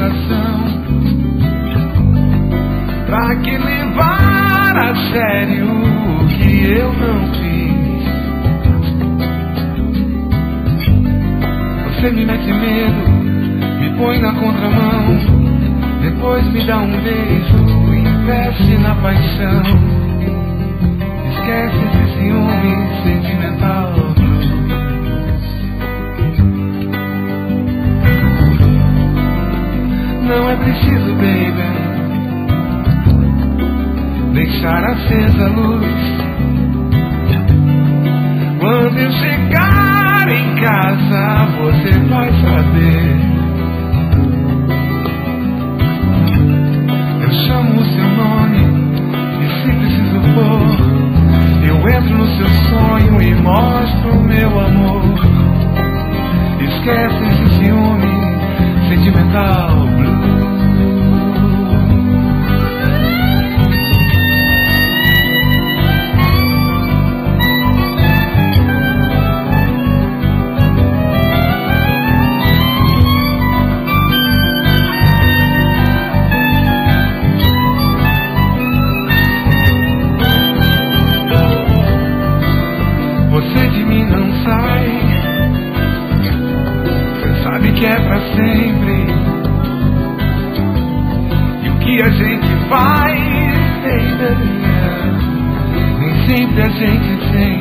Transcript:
coração. Pra que levar a sério o que eu não fiz? Você me mete medo, me põe na contramão, depois me dá um beijo, investe na paixão. Esquece esse ciúme sentimental. Não é preciso, baby, deixar acesa a luz. Quando eu chegar em casa, você vai saber. Eu chamo o seu nome e se preciso for, eu entro no seu sonho e mostro o meu amor. Esquece esse ciúme sentimental. Você de mim não sai, você sabe que é pra sempre. E o que a gente faz, nem sempre a gente sente.